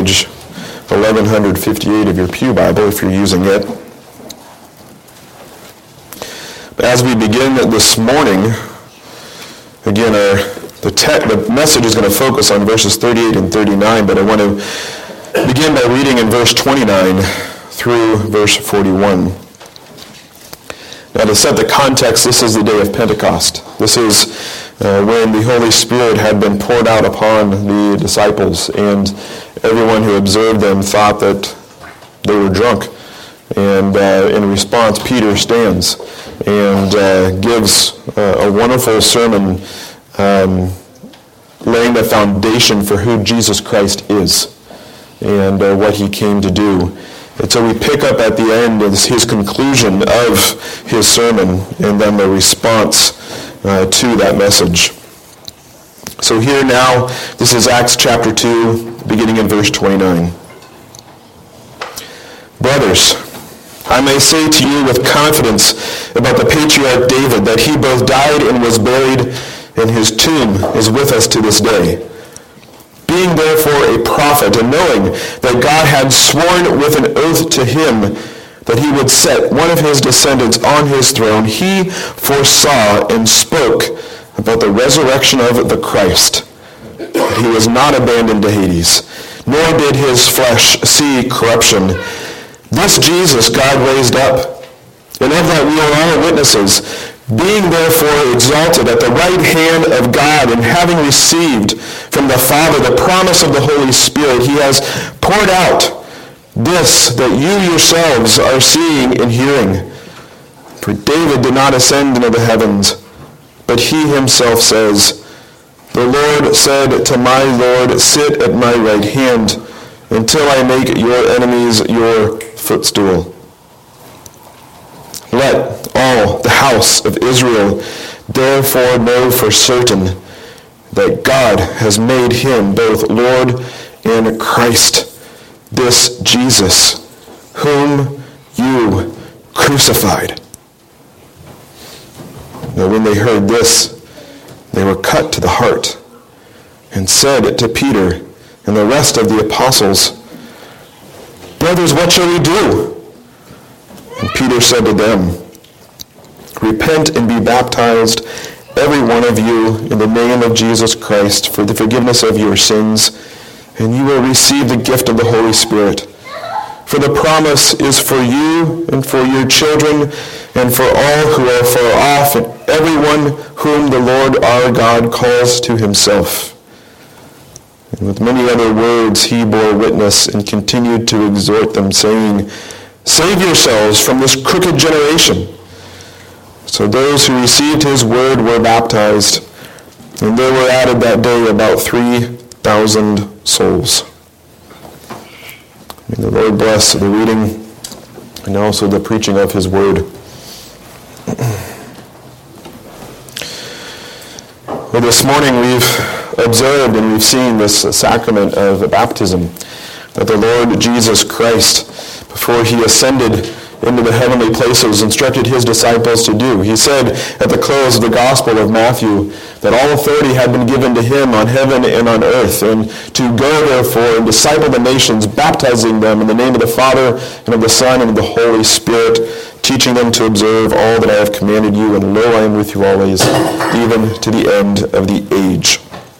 page 1158 of your Pew Bible if you're using it. As we begin this morning, again, the message is going to focus on verses 38 and 39, but I want to begin by reading in verse 29 through verse 41. Now, to set the context, this is the day of Pentecost. This is when the Holy Spirit had been poured out upon the disciples, and everyone who observed them thought that they were drunk. And in response, Peter stands and gives a wonderful sermon laying the foundation for who Jesus Christ is and what he came to do. And so we pick up at the end of his conclusion of his sermon and then the response to that message. So here now, this is Acts chapter 2, beginning in verse 29. Brothers, I may say to you with confidence about the patriarch David that he both died and was buried, and his tomb is with us to this day. Being therefore a prophet, and knowing that God had sworn with an oath to him that he would set one of his descendants on his throne, he foresaw and spoke about the resurrection of the Christ, that he was not abandoned to Hades, nor did his flesh see corruption. This Jesus God raised up, and of that we are all witnesses. Being therefore exalted at the right hand of God, and having received from the Father the promise of the Holy Spirit, he has poured out this that you yourselves are seeing and hearing. For David did not ascend into the heavens, but he himself says, the Lord said to my Lord, sit at my right hand until I make your enemies your footstool. Let all the house of Israel therefore know for certain that God has made him both Lord and Christ, this Jesus, whom you crucified. Now when they heard this, they were cut to the heart, and said to Peter and the rest of the apostles, Brothers, what shall we do? And Peter said to them, Repent and be baptized, every one of you, in the name of Jesus Christ, for the forgiveness of your sins, and you will receive the gift of the Holy Spirit. For the promise is for you and for your children and for all who are far off, and everyone whom the Lord our God calls to himself. And with many other words he bore witness and continued to exhort them, saying, Save yourselves from this crooked generation. So those who received his word were baptized, and there were added that day about 3,000 souls. May the Lord bless the reading and also the preaching of his word. Well, this morning we've observed and we've seen this sacrament of baptism that the Lord Jesus Christ, before he ascended into the heavenly places, instructed his disciples to do. He said at the close of the Gospel of Matthew that all authority had been given to him on heaven and on earth, and to go therefore and disciple the nations, baptizing them in the name of the Father and of the Son and of the Holy Spirit, teaching them to observe all that I have commanded you, and lo, I am with you always, even to the end of the age.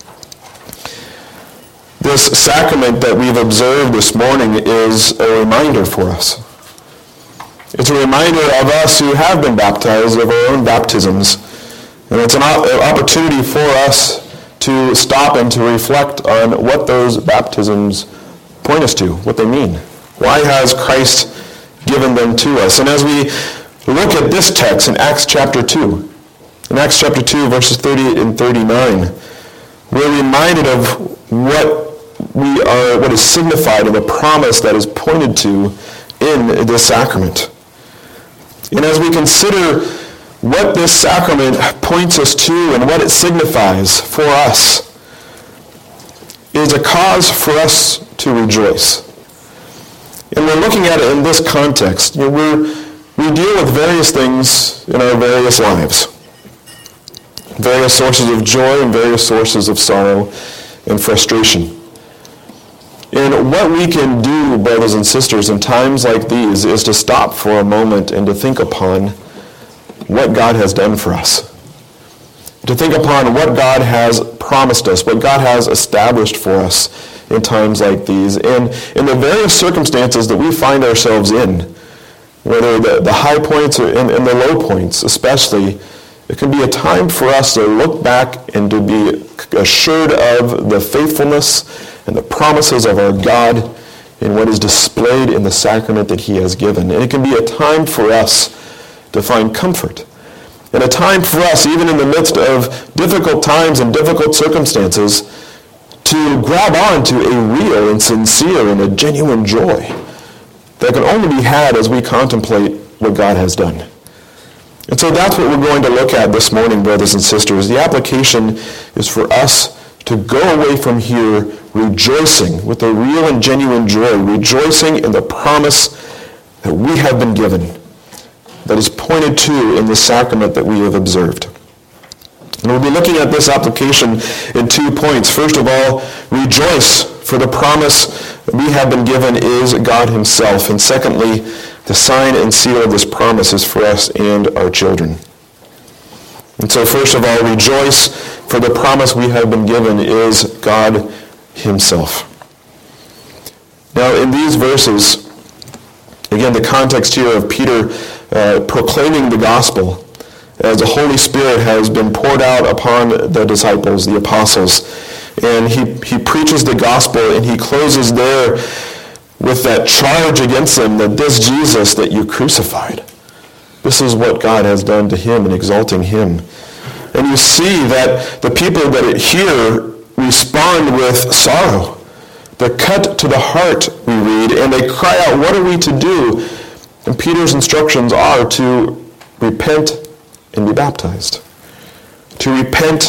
This sacrament that we've observed this morning is a reminder for us. It's a reminder of us who have been baptized of our own baptisms. And it's an opportunity for us to stop and to reflect on what those baptisms point us to, what they mean. Why has Christ given them to us? And as we look at this text in Acts chapter 2, verses 38 and 39, we're reminded of what is signified in the promise that is pointed to in this sacrament. And as we consider what this sacrament points us to and what it signifies for us, is a cause for us to rejoice. And we're looking at it in this context. We deal with various things in our various lives. Various sources of joy and various sources of sorrow and frustration. And what we can do, brothers and sisters, in times like these is to stop for a moment and to think upon what God has done for us. To think upon what God has promised us, what God has established for us in times like these. And in the various circumstances that we find ourselves in, whether the high points or in the low points especially, it can be a time for us to look back and to be assured of the faithfulness and the promises of our God in what is displayed in the sacrament that he has given. And it can be a time for us to find comfort. And a time for us, even in the midst of difficult times and difficult circumstances, to grab on to a real and sincere and a genuine joy that can only be had as we contemplate what God has done. And so that's what we're going to look at this morning, brothers and sisters. The application is for us to go away from here rejoicing with a real and genuine joy, rejoicing in the promise that we have been given, that is pointed to in the sacrament that we have observed. And we'll be looking at this application in 2 points. First of all, rejoice, for the promise that we have been given is God himself. And secondly, the sign and seal of this promise is for us and our children. And so first of all, rejoice, for the promise we have been given is God himself. Now in these verses, again, the context here of Peter proclaiming the gospel as the Holy Spirit has been poured out upon the disciples, the apostles. And he preaches the gospel, and he closes there with that charge against them that this Jesus that you crucified, this is what God has done to him in exalting him. And you see that the people that hear respond with sorrow. They're cut to the heart, we read, and they cry out, what are we to do? And Peter's instructions are to repent and be baptized. To repent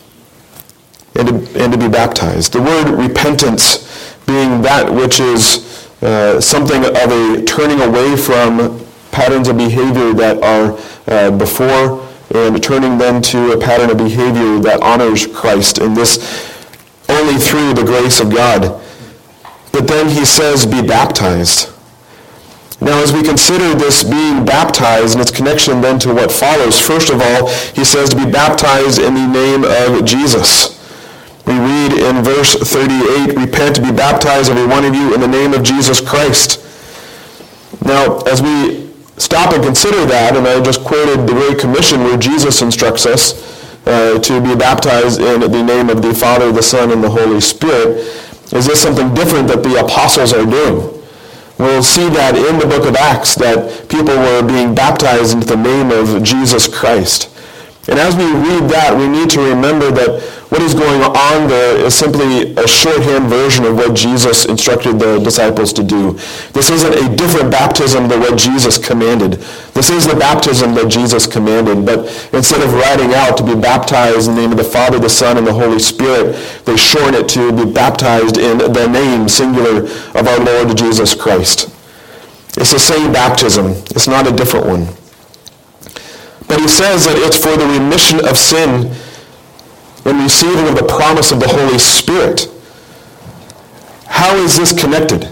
and to be baptized. The word repentance being that which is something of a turning away from patterns of behavior that are before and turning them to a pattern of behavior that honors Christ, and this only through the grace of God. But then he says, be baptized. Now, as we consider this being baptized and its connection then to what follows, first of all, he says to be baptized in the name of Jesus. We read in verse 38, repent, be baptized, every one of you, in the name of Jesus Christ. Now, as we stop and consider that, and I just quoted the Great Commission where Jesus instructs us to be baptized in the name of the Father, the Son, and the Holy Spirit, is this something different that the apostles are doing? We'll see that in the book of Acts, that people were being baptized into the name of Jesus Christ. And as we read that, we need to remember that what is going on there is simply a shorthand version of what Jesus instructed the disciples to do. This isn't a different baptism than what Jesus commanded. This is the baptism that Jesus commanded, but instead of writing out to be baptized in the name of the Father, the Son, and the Holy Spirit, they shorten it to be baptized in the name, singular, of our Lord Jesus Christ. It's the same baptism. It's not a different one. But he says that it's for the remission of sin and receiving of the promise of the Holy Spirit. How is this connected?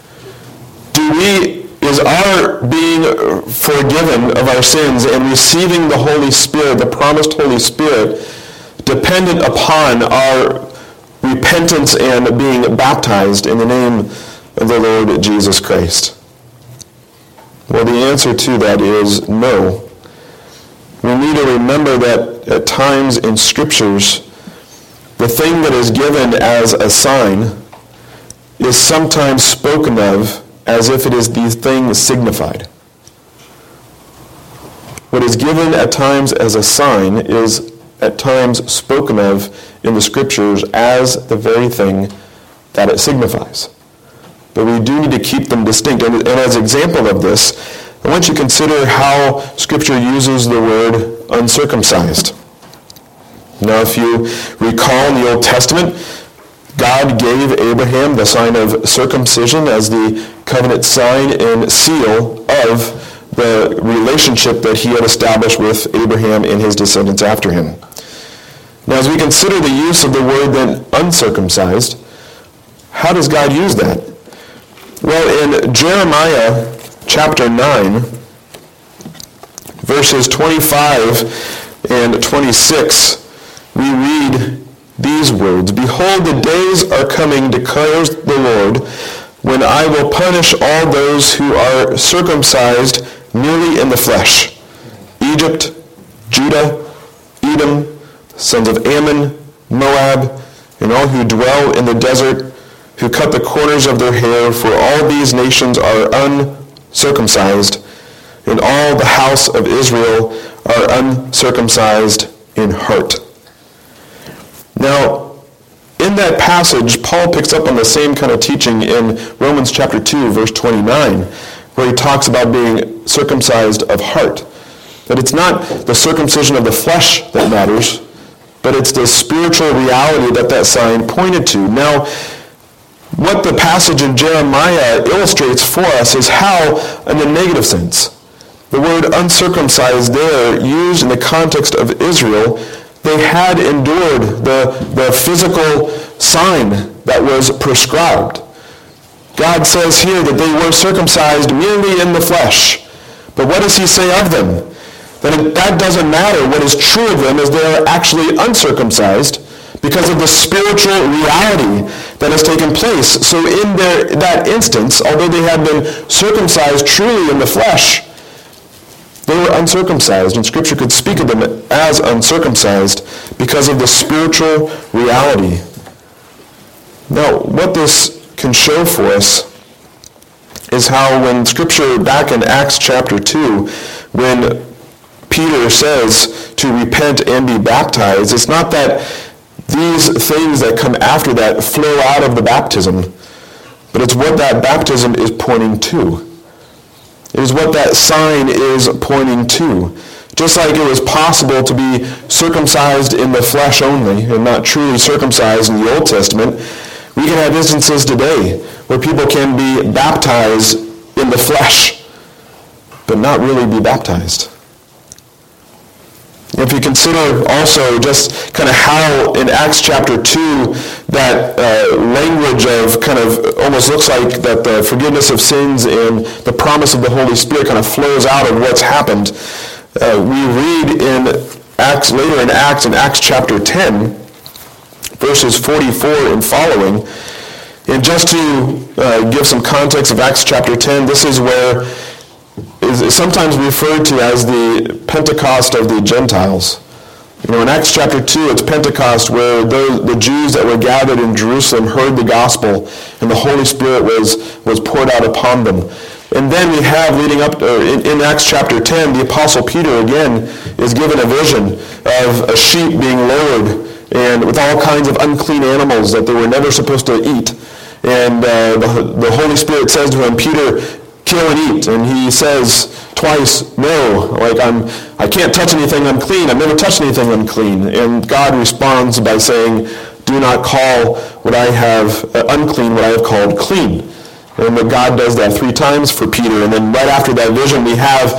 Is our being forgiven of our sins and receiving the Holy Spirit, the promised Holy Spirit, dependent upon our repentance and being baptized in the name of the Lord Jesus Christ? Well, the answer to that is no. We need to remember that at times in Scriptures, the thing that is given as a sign is sometimes spoken of as if it is the thing signified. What is given at times as a sign is at times spoken of in the Scriptures as the very thing that it signifies. But we do need to keep them distinct. And as an example of this, I want you to consider how Scripture uses the word uncircumcised. Now, if you recall in the Old Testament, God gave Abraham the sign of circumcision as the covenant sign and seal of the relationship that he had established with Abraham and his descendants after him. Now, as we consider the use of the word then uncircumcised, how does God use that? Well, in Jeremiah chapter 9, verses 25 and 26, we read these words, "Behold, the days are coming, declares the Lord, when I will punish all those who are circumcised merely in the flesh. Egypt, Judah, Edom, sons of Ammon, Moab, and all who dwell in the desert, who cut the corners of their hair, for all these nations are uncircumcised, and all the house of Israel are uncircumcised in heart." Now, in that passage, Paul picks up on the same kind of teaching in Romans chapter 2, verse 29, where he talks about being circumcised of heart. That it's not the circumcision of the flesh that matters, but it's the spiritual reality that sign pointed to. Now, what the passage in Jeremiah illustrates for us is how, in the negative sense, the word uncircumcised there, used in the context of Israel, they had endured the physical sign that was prescribed. God says here that they were circumcised merely in the flesh. But what does he say of them? That doesn't matter. What is true of them is they are actually uncircumcised because of the spiritual reality that has taken place. So in that instance, although they had been circumcised truly in the flesh, they were uncircumcised, and Scripture could speak of them as uncircumcised because of the spiritual reality. Now, what this can show for us is how when Scripture, back in Acts chapter 2, when Peter says to repent and be baptized, it's not that these things that come after that flow out of the baptism, but it's what that baptism is pointing to. It is what that sign is pointing to. Just like it was possible to be circumcised in the flesh only and not truly circumcised in the Old Testament, we can have instances today where people can be baptized in the flesh, but not really be baptized. If you consider also just kind of how in Acts chapter 2 that language of kind of almost looks like that the forgiveness of sins and the promise of the Holy Spirit kind of flows out of what's happened. We read in Acts, later in Acts chapter 10, verses 44 and following. And just to give some context of Acts chapter 10, this is where is sometimes referred to as the Pentecost of the Gentiles. You know, in Acts chapter 2, it's Pentecost, where the Jews that were gathered in Jerusalem heard the gospel, and the Holy Spirit was poured out upon them. And then we have, leading up in Acts chapter 10, the Apostle Peter again is given a vision of a sheep being lowered, and with all kinds of unclean animals that they were never supposed to eat. And the Holy Spirit says to him, "Peter, kill and eat." And he says twice, "No, I can't touch anything unclean. I've never touched anything unclean." And God responds by saying, "Do not call what I have unclean what I have called clean." And God does that 3 times for Peter. And then right after that vision, we have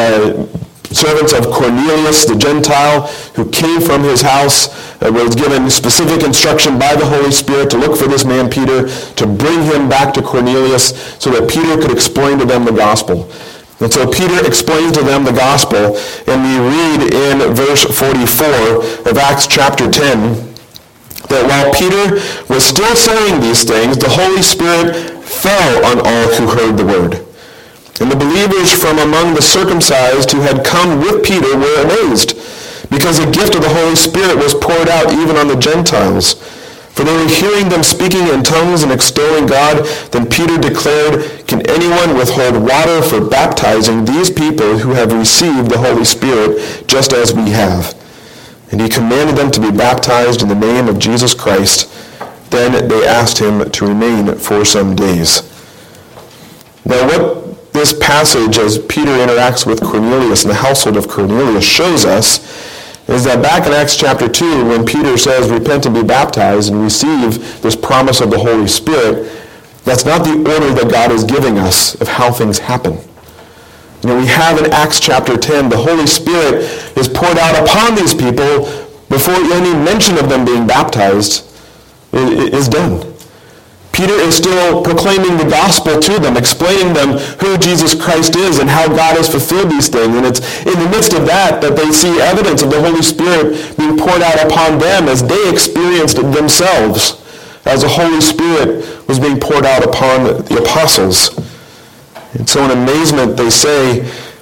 servants of Cornelius, the Gentile, who came from his house, was given specific instruction by the Holy Spirit to look for this man Peter, to bring him back to Cornelius so that Peter could explain to them the gospel. And so Peter explains to them the gospel, and we read in verse 44 of Acts chapter 10 that while Peter was still saying these things, the Holy Spirit fell on all who heard the word. And the believers from among the circumcised who had come with Peter were amazed, because the gift of the Holy Spirit was poured out even on the Gentiles. For they were hearing them speaking in tongues and extolling God. Then Peter declared, "Can anyone withhold water for baptizing these people who have received the Holy Spirit just as we have?" And he commanded them to be baptized in the name of Jesus Christ. Then they asked him to remain for some days. Now what this passage, as Peter interacts with Cornelius and the household of Cornelius, shows us is that back in Acts chapter 2, when Peter says, "Repent and be baptized," and receive this promise of the Holy Spirit, that's not the order that God is giving us of how things happen. You know, we have in Acts chapter 10, the Holy Spirit is poured out upon these people before any mention of them being baptized is done. Peter is still proclaiming the gospel to them, explaining them who Jesus Christ is and how God has fulfilled these things. And it's in the midst of that they see evidence of the Holy Spirit being poured out upon them as they experienced it themselves, as the Holy Spirit was being poured out upon the apostles. And so in amazement they say,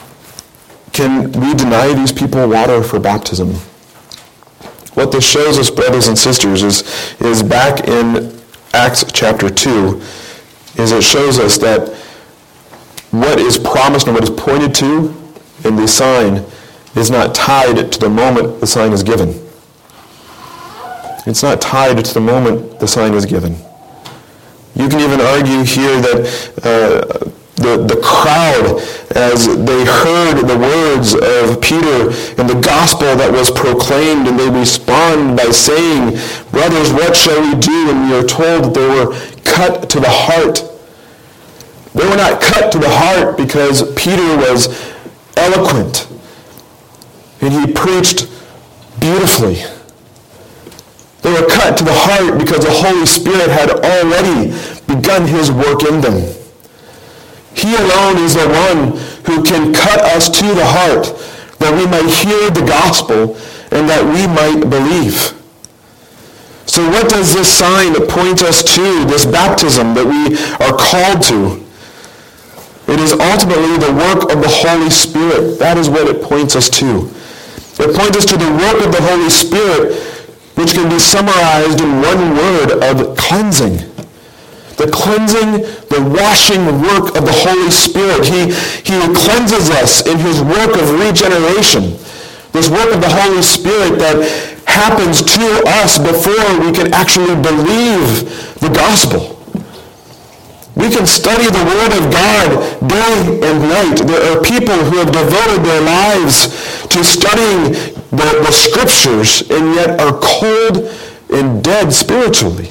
can we deny these people water for baptism? What this shows us, brothers and sisters, is back in Acts chapter 2, is it shows us that what is promised and what is pointed to in the sign is not tied to the moment the sign is given. It's not tied to the moment the sign is given. You can even argue here that the crowd, as they heard the words of Peter and the gospel that was proclaimed, and they respond by saying, brothers, what shall we do? And we are told that they were cut to the heart. They were not cut to the heart because Peter was eloquent and he preached beautifully. They were cut to the heart because the Holy Spirit had already begun his work in them. He alone is the one who can cut us to the heart, that we might hear the gospel and that we might believe. So what does this sign point us to, this baptism that we are called to? It is ultimately the work of the Holy Spirit. That is what it points us to. It points us to the work of the Holy Spirit, which can be summarized in one word of cleansing. The cleansing, the washing work of the Holy Spirit. He cleanses us in his work of regeneration. This work of the Holy Spirit that happens to us before we can actually believe the gospel. We can study the Word of God day and night. There are people who have devoted their lives to studying the Scriptures and yet are cold and dead spiritually.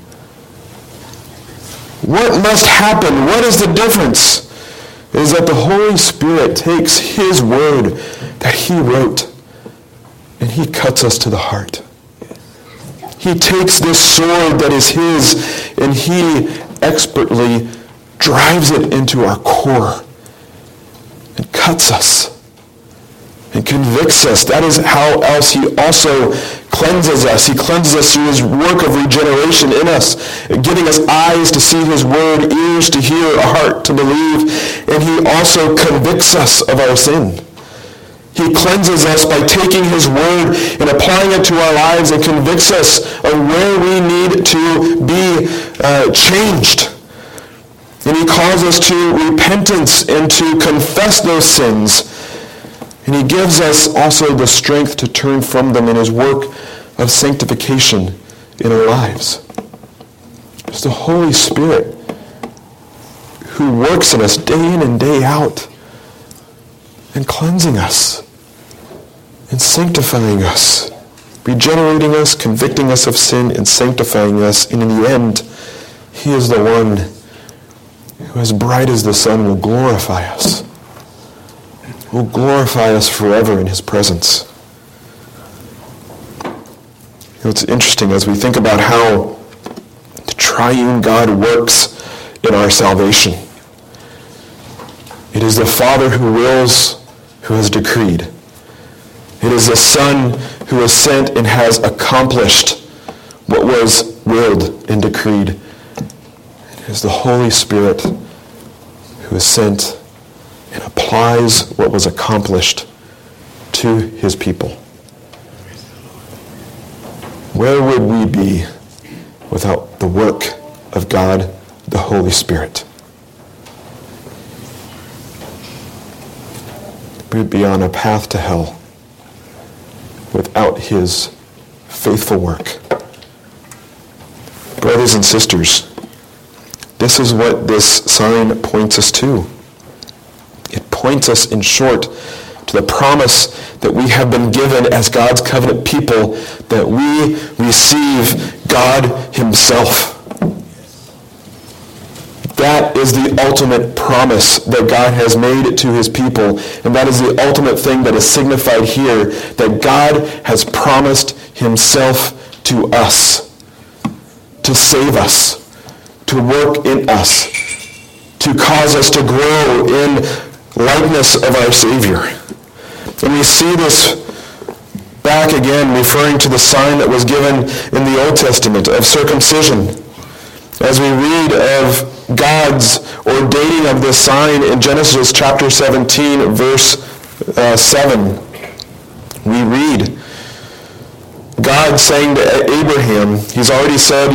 What must happen? What is the difference? Is that the Holy Spirit takes his word that he wrote and he cuts us to the heart. He takes this sword that is his and he expertly drives it into our core and cuts us and convicts us. That is how else he also cleanses us. He cleanses us through his work of regeneration in us, giving us eyes to see his word, ears to hear, a heart to believe, and he also convicts us of our sin. He cleanses us by taking his word and applying it to our lives and convicts us of where we need to be changed. And he calls us to repentance and to confess those sins. And he gives us also the strength to turn from them in his work of sanctification in our lives. It's the Holy Spirit who works in us day in and day out and cleansing us and sanctifying us, regenerating us, convicting us of sin, and sanctifying us. And in the end, he is the one who, as bright as the sun, will glorify us. Will glorify us forever in his presence. You know, it's interesting as we think about how the triune God works in our salvation. It is the Father who wills, who has decreed. It is the Son who has sent and has accomplished what was willed and decreed. It is the Holy Spirit who is sent and applies what was accomplished to his people. Where would we be without the work of God, the Holy Spirit? We would be on a path to hell without his faithful work. Brothers and sisters, this is what this sign points us to. It points us, in short, to the promise that we have been given as God's covenant people, that we receive God himself. That is the ultimate promise that God has made to his people, and that is the ultimate thing that is signified here, that God has promised himself to us, to save us, to work in us, to cause us to grow in likeness of our Savior. And we see this back again, referring to the sign that was given in the Old Testament of circumcision. As we read of God's ordaining of this sign in Genesis chapter 17, verse 7, we read God saying to Abraham, he's already said,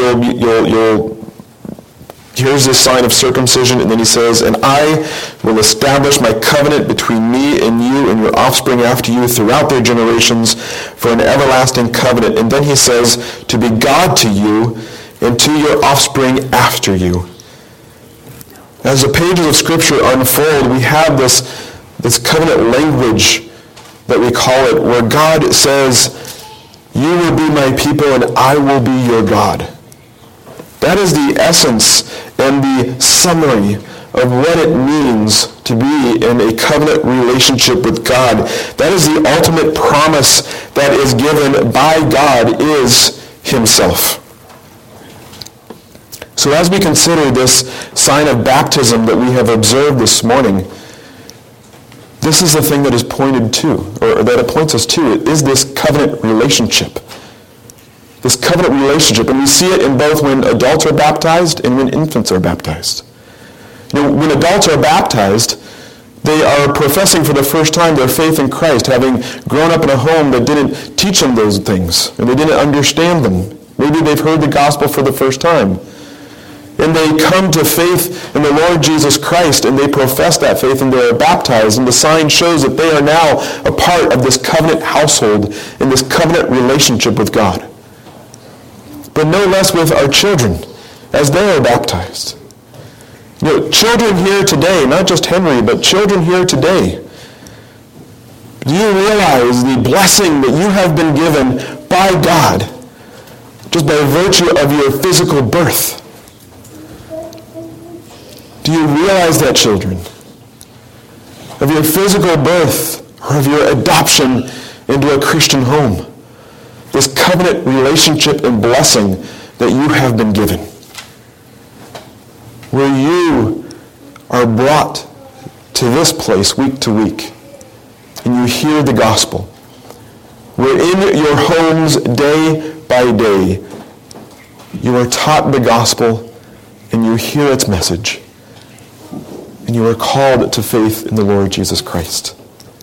here's this sign of circumcision, and then he says, and I will establish my covenant between me and you and your offspring after you throughout their generations for an everlasting covenant. And then he says, to be God to you and to your offspring after you. As the pages of Scripture unfold, we have this covenant language that we call it, where God says, you will be my people and I will be your God. That is the essence and the summary of what it means to be in a covenant relationship with God. That is the ultimate promise that is given by God, is himself. So as we consider this sign of baptism that we have observed this morning, this is the thing that is pointed to, or that it points us to, is this covenant relationship. This covenant relationship. And we see it in both when adults are baptized and when infants are baptized. When adults are baptized, they are professing for the first time their faith in Christ, having grown up in a home that didn't teach them those things, and they didn't understand them. Maybe they've heard the gospel for the first time. And they come to faith in the Lord Jesus Christ, and they profess that faith, and they are baptized. And the sign shows that they are now a part of this covenant household and this covenant relationship with God. But no less with our children as they are baptized. Children here today, not just Henry, but children here today. Do you realize the blessing that you have been given by God just by virtue of your physical birth? Do you realize that, children? Of your physical birth or of your adoption into a Christian home? This covenant relationship and blessing that you have been given. Where you are brought to this place week to week and you hear the gospel. Where in your homes day by day you are taught the gospel and you hear its message. And you are called to faith in the Lord Jesus Christ.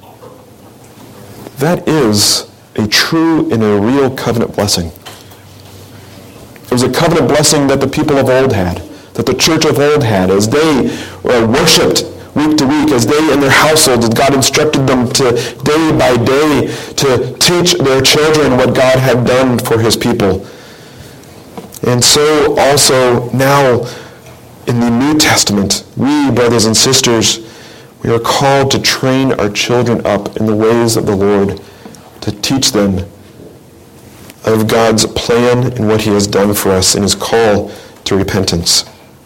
That is a true and a real covenant blessing. It was a covenant blessing that the people of old had, that the church of old had, as they worshipped week to week, as they in their households, as God instructed them to day by day to teach their children what God had done for his people. And so also now, in the New Testament, we, brothers and sisters, we are called to train our children up in the ways of the Lord, to teach them of God's plan and what he has done for us in his call to repentance.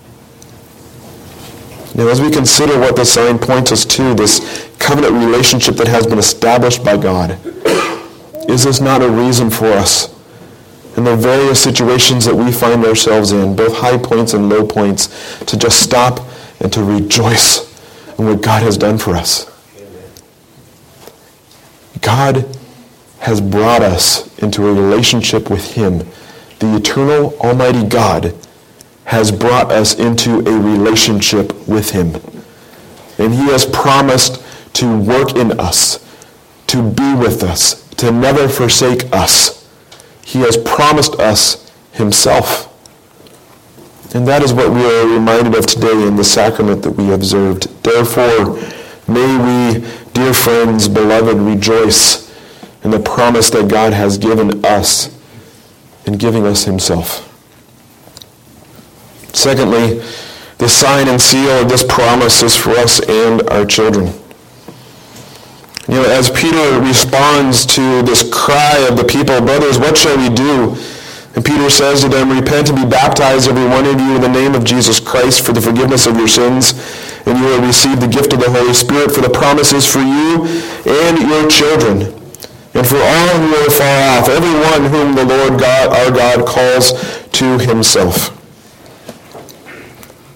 Now, as we consider what the sign points us to, this covenant relationship that has been established by God, is this not a reason for us in the various situations that we find ourselves in, both high points and low points, to just stop and to rejoice in what God has done for us? God has brought us into a relationship with him. The eternal, almighty God has brought us into a relationship with him. And he has promised to work in us, to be with us, to never forsake us. He has promised us himself. And that is what we are reminded of today in the sacrament that we observed. Therefore, may we, dear friends, beloved, rejoice in the promise that God has given us in giving us himself. Secondly, the sign and seal of this promise is for us and our children. As Peter responds to this cry of the people, brothers, what shall we do? And Peter says to them, repent and be baptized, every one of you, in the name of Jesus Christ for the forgiveness of your sins, and you will receive the gift of the Holy Spirit, for the promise is for you and your children, and for all who are far off, everyone whom the Lord God, our God, calls to himself.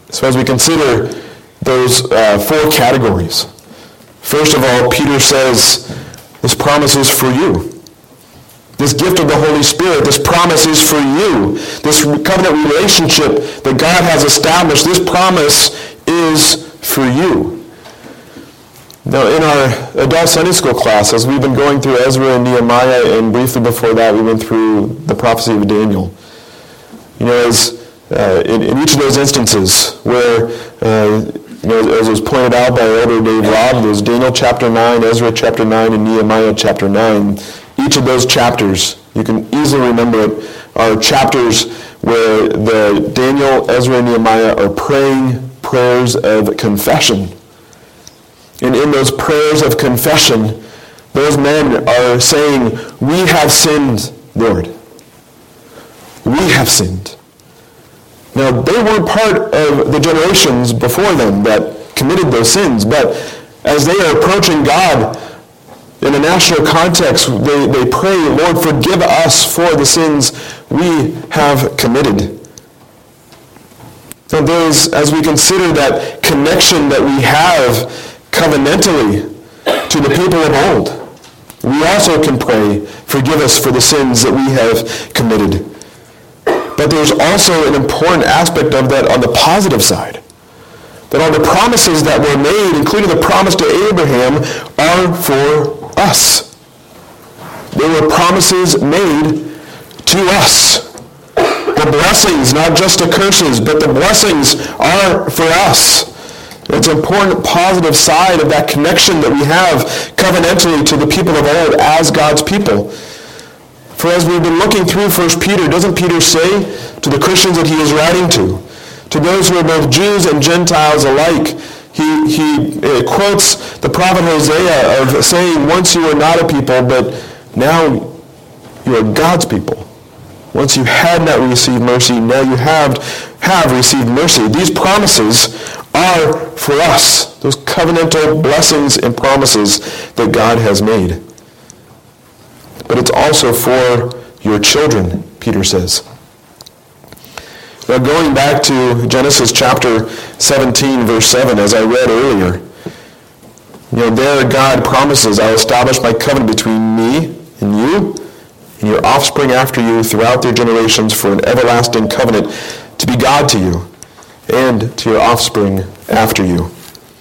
So as we consider those four categories, first of all, Peter says, this promise is for you. This gift of the Holy Spirit, this promise is for you. This covenant relationship that God has established, this promise is for you. Now, in our adult Sunday school class, as we've been going through Ezra and Nehemiah, and briefly before that, we went through the prophecy of Daniel. As in each of those instances where, as was pointed out by Elder Dave Robb, there's Daniel chapter 9, Ezra chapter 9, and Nehemiah chapter 9. Each of those chapters, you can easily remember it, are chapters where the Daniel, Ezra, and Nehemiah are praying prayers of confession. And in those prayers of confession, those men are saying, we have sinned, Lord. We have sinned. Now, they weren't part of the generations before them that committed those sins, but as they are approaching God in a national context, they pray, Lord, forgive us for the sins we have committed. And as we consider that connection that we have covenantally to the people of old, we also can pray, forgive us for the sins that we have committed. But there's also an important aspect of that on the positive side. That all the promises that were made, including the promise to Abraham, are for us. They were promises made to us. The blessings, not just the curses, but the blessings are for us. It's an important positive side of that connection that we have covenantally to the people of old as God's people. For as we've been looking through 1 Peter, doesn't Peter say to the Christians that he is writing to those who are both Jews and Gentiles alike, he quotes the prophet Hosea of saying, once you were not a people, but now you are God's people. Once you had not received mercy, now you have received mercy. These promises are for us, those covenantal blessings and promises that God has made. But it's also for your children, Peter says. Now going back to Genesis chapter 17, verse 7, as I read earlier, there God promises, I will establish my covenant between me and you and your offspring after you throughout their generations for an everlasting covenant to be God to you and to your offspring after you.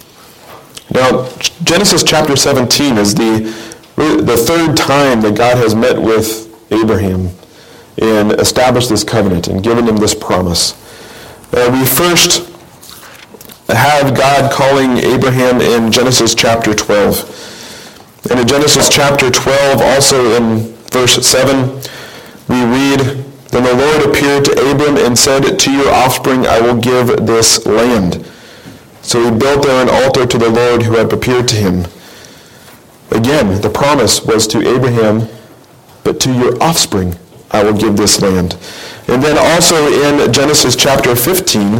Now, Genesis chapter 17 is the third time that God has met with Abraham and established this covenant and given him this promise. We first have God calling Abraham in Genesis chapter 12. And in Genesis chapter 12, also in verse 7, we read, Then the Lord appeared to Abram and said, To your offspring I will give this land. So he built there an altar to the Lord who had appeared to him. Again, the promise was to Abraham, but to your offspring I will give this land. And then also in Genesis chapter 15,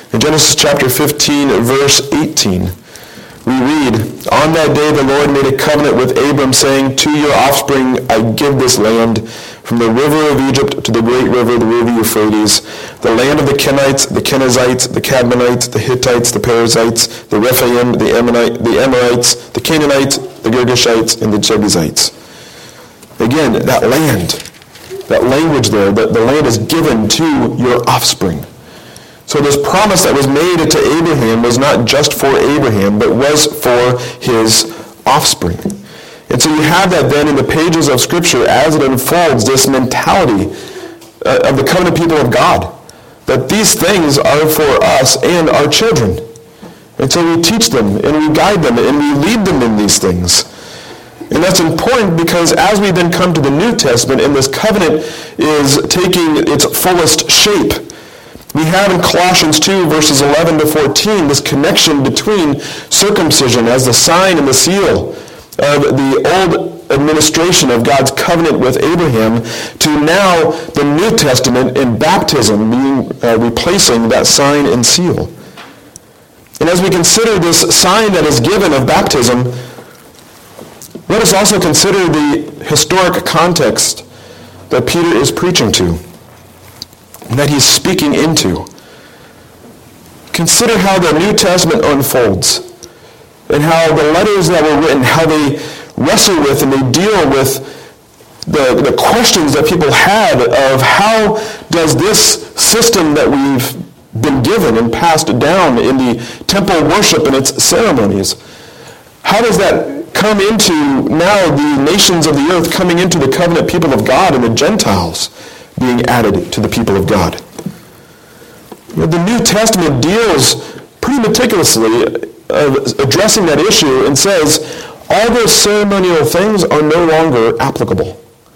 verse 18, we read, On that day the Lord made a covenant with Abram, saying, To your offspring I give this land, from the river of Egypt to the great river, the river Euphrates, the land of the Kenites, the Kenizzites, the Cadmonites, the Hittites, the Perizzites, the Rephaim, the Amorites, the Canaanites, the Girgashites, and the Jebusites. Again, that land, that language there, the land is given to your offspring. So this promise that was made to Abraham was not just for Abraham, but was for his offspring. And so you have that then in the pages of Scripture as it unfolds, this mentality of the covenant people of God, that these things are for us and our children. And so we teach them, and we guide them, and we lead them in these things. And that's important because as we then come to the New Testament, and this covenant is taking its fullest shape, we have in Colossians 2, verses 11 to 14, this connection between circumcision as the sign and the seal of the old administration of God's covenant with Abraham to now the New Testament in baptism being replacing that sign and seal. And as we consider this sign that is given of baptism, let us also consider the historic context that Peter is preaching to, that he's speaking into. Consider how the New Testament unfolds and how the letters that were written, how they wrestle with and they deal with the questions that people had of how does this system that we've been given and passed down in the temple worship and its ceremonies, how does that come into now the nations of the earth coming into the covenant people of God and the Gentiles being added to the people of God? The New Testament deals pretty meticulously addressing that issue and says all those ceremonial things are no longer applicable.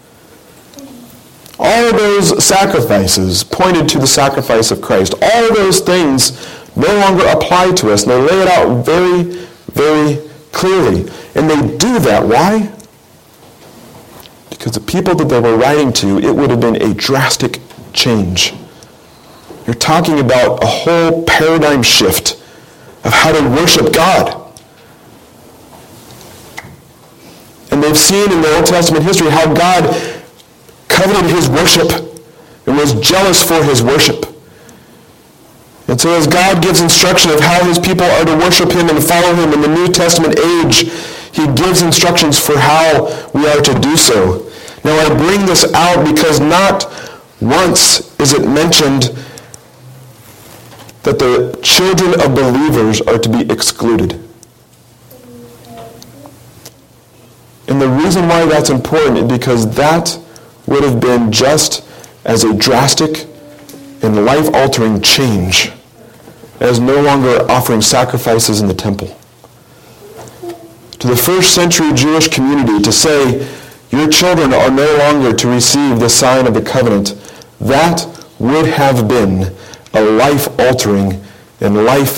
All of those sacrifices pointed to the sacrifice of Christ. All of those things no longer apply to us. And they lay it out very, very clearly. And they do that. Why? Because the people that they were writing to, it would have been a drastic change. You're talking about a whole paradigm shift of how to worship God. And they've seen in the Old Testament history how God coveted his worship and was jealous for his worship. And so as God gives instruction of how his people are to worship him and follow him in the New Testament age, he gives instructions for how we are to do so. Now I bring this out because not once is it mentioned that the children of believers are to be excluded. And the reason why that's important is because that would have been just as a drastic and life-altering change as no longer offering sacrifices in the temple. To the first century Jewish community, to say your children are no longer to receive the sign of the covenant, that would have been a life-altering and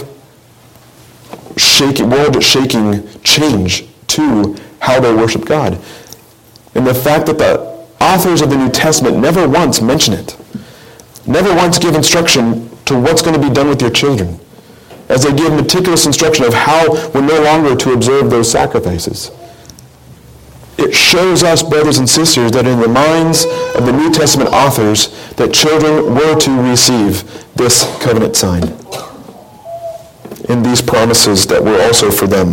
world-shaking change to how they worship God. And the fact that the authors of the New Testament never once mention it, never once give instruction to what's going to be done with your children, as they give meticulous instruction of how we're no longer to observe those sacrifices. It shows us, brothers and sisters, that in the minds of the New Testament authors, that children were to receive this covenant sign and these promises that were also for them.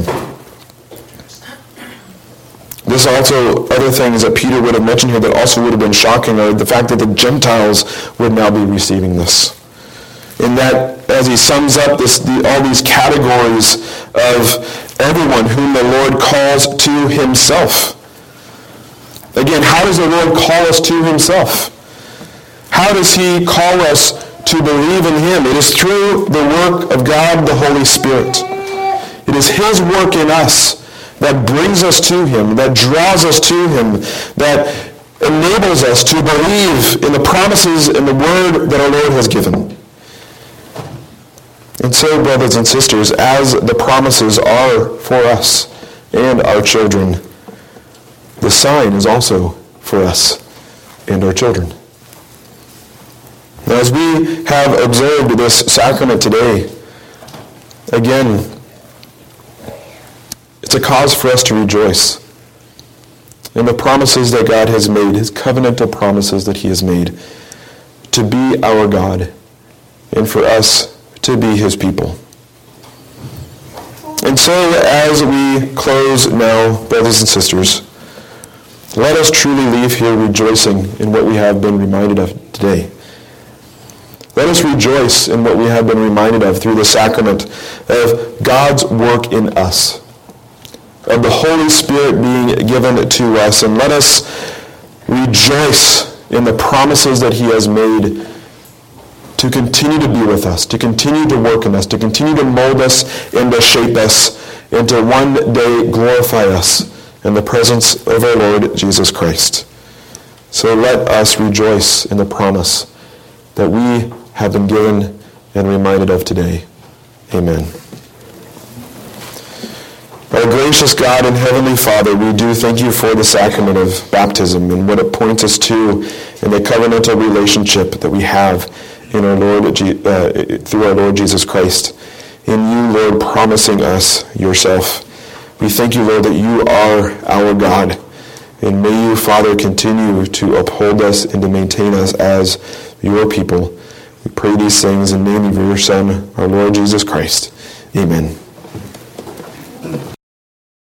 There's also other things that Peter would have mentioned here that also would have been shocking, are the fact that the Gentiles would now be receiving this. In that, as he sums up all these categories of everyone whom the Lord calls to himself. Again, how does the Lord call us to himself? How does he call us to believe in him? It is through the work of God, the Holy Spirit. It is his work in us that brings us to him, that draws us to him, that enables us to believe in the promises and the word that our Lord has given. And so, brothers and sisters, as the promises are for us and our children, the sign is also for us and our children. Now, as we have observed this sacrament today, again, it's a cause for us to rejoice in the promises that God has made, his covenantal promises that he has made, to be our God and for us to be his people. And so as we close now, brothers and sisters, let us truly leave here rejoicing in what we have been reminded of today. Let us rejoice in what we have been reminded of through the sacrament of God's work in us, of the Holy Spirit being given to us, and let us rejoice in the promises that he has made to continue to be with us, to continue to work in us, to continue to mold us and to shape us, and to one day glorify us in the presence of our Lord Jesus Christ. So let us rejoice in the promise that we have been given and reminded of today. Amen. Our gracious God and Heavenly Father, we do thank you for the sacrament of baptism and what it points us to in the covenantal relationship that we have in our Lord, through our Lord Jesus Christ. In you, Lord, promising us yourself. We thank you, Lord, that you are our God. And may you, Father, continue to uphold us and to maintain us as your people. We pray these things in the name of your Son, our Lord Jesus Christ. Amen.